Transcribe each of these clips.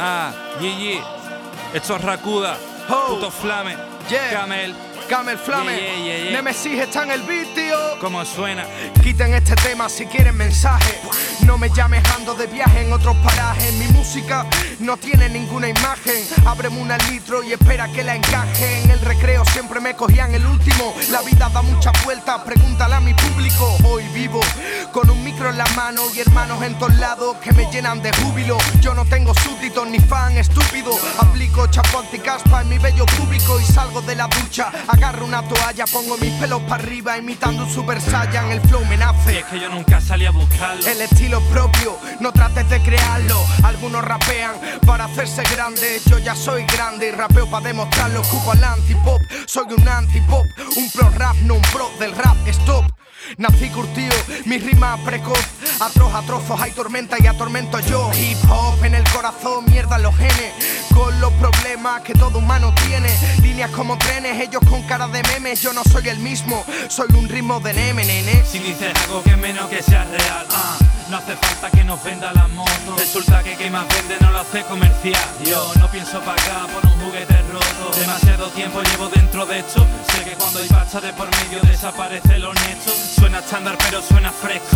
GG. Esto es Rakuda, Puto Flame, Camel Flame, Nemesis está en el beat, tío. ¿Cómo suena? Quiten este tema si quieren mensaje. No me llames, ando de viaje en otros parajes. Mi música no tiene ninguna imagen. Ábreme una litro y espera que la encaje. En el recreo siempre me cogían el último. La vida da muchas vueltas, pregúntale a mi público. Hoy vivo con un micro en la mano y hermanos en todos lados que me llenan de júbilo. Yo no tengo súbditos ni fan estúpido. Aplico chapo anticaspa en mi bello público y salgo de la ducha. Agarro una toalla, pongo mis pelos para arriba imitando un Super Saiyan. El flow me nace. Y es que yo nunca salí a buscarlo. El estilo propio, no trates de crearlo. Algunos rapean para hacerse grandes. Yo ya soy grande y rapeo para demostrarlo. Ocupo al antipop, soy un antipop. Un pro rap, no un pro del rap, stop. Nací curtido, mi rima precoz. Atroz a trozos hay tormenta y atormento yo. Hip hop en el corazón, mierda en los genes. Con los problemas que todo humano tiene. Líneas como trenes, ellos con cara de memes. Yo no soy el mismo, soy un ritmo de neme, nene. Si dices algo que menos que sea real, no hace falta que nos venda la moto. Resulta que más vende no lo hace comercial. Yo no pienso pagar por un juguete roto. Demasiado tiempo llevo dentro de esto. Sé que cuando hay pasta de por medio desaparece lo honesto. Suena estándar pero suena fresco,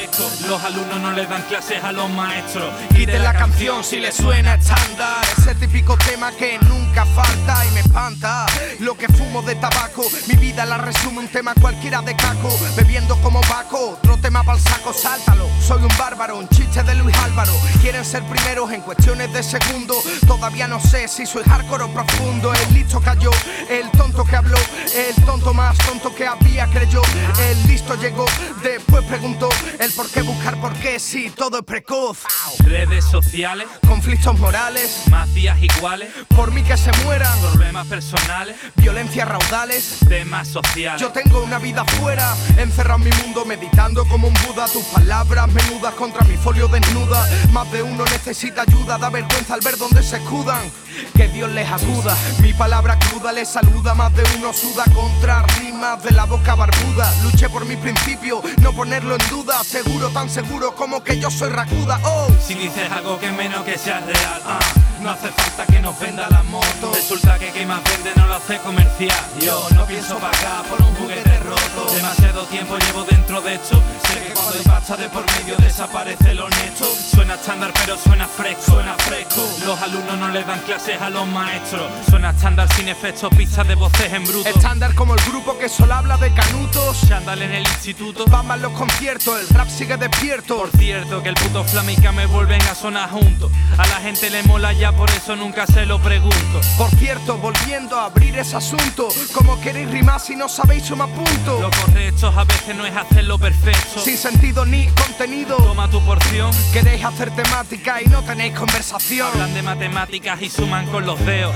Los alumnos no le dan clases a los maestros. Quiten la canción si le suena estándar. Ese típico tema que nunca falta y me espanta. Lo que fumo de tabaco, mi vida la resume un tema cualquiera de caco. Bebiendo como Baco, otro tema pa'l saco, sáltalo. Soy un bárbaro, un chiste de Luis Álvaro. Quieren ser primeros en cuestiones de segundo. Todavía no sé si soy hardcore o profundo. El listo cayó, el tonto que habló. El tonto más tonto que había creyó. El listo llegó, después preguntó. El por qué buscar por qué si todo es precoz. Redes sociales, conflictos morales, mafias iguales, por mí que se mueran, problemas personales, violencias raudales, temas sociales. Yo tengo una vida afuera, encerrado en mi mundo, meditando como un Buda. Tus palabras menudas contra mi folio desnuda. Más de uno necesita ayuda, da vergüenza al ver dónde se escudan. Que Dios les acuda, mi palabra cruda les saluda. Más de uno suda contra rimas de la boca barbuda. Luché por mis principios, no ponerlo en duda. Seguro, tan seguro como que yo soy Rakuda. Oh, si dices algo que menos que sea real, no hace falta que nos venda la moto. Resulta que más vende no lo hace comercial. Yo no pienso pagar por un juguete roto. Demasiado tiempo llevo dentro de esto. Sé que cuando hay pasta de por medio desaparece lo honesto. Suena estándar pero suena fresco, Los alumnos no le dan clases a los maestros. Suena estándar sin efectos, pistas de voces en bruto. Estándar como el grupo que solo habla de canutos. Chándal en el instituto, van mal los conciertos, el rap sigue despierto. Por cierto que el puto Flame y Camel vuelven a sonar juntos. A la gente le mola ya, por eso nunca se lo pregunto. Por cierto, volviendo a abrir ese asunto, ¿cómo queréis rimar si no sabéis sumar puntos? Lo correcto a veces no es hacerlo perfecto. Sin sentido ni contenido. Toma tu porción. Queréis hacer temática y no tenéis conversación. Hablan de matemáticas y suman con los dedos.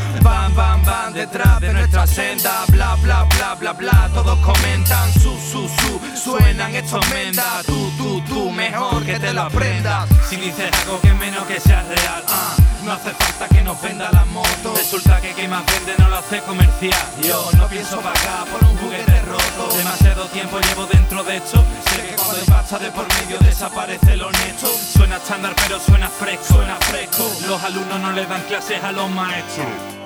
Van detrás de nuestra senda. Bla, bla, bla, bla, bla. Todos comentan su. Suenan estos mendas. Tú, mejor que te lo aprendas. Si dices algo que menos que sea real, no hace falta que nos venda la moto. Resulta que más vende no lo hace comercial. Yo no pienso pagar por un juguete roto. Demasiado tiempo llevo dentro de esto. Sé que cuando hay pasta de por medio desaparece lo honesto. Suena estándar pero suena fresco, Los alumnos no le dan clases a los maestros.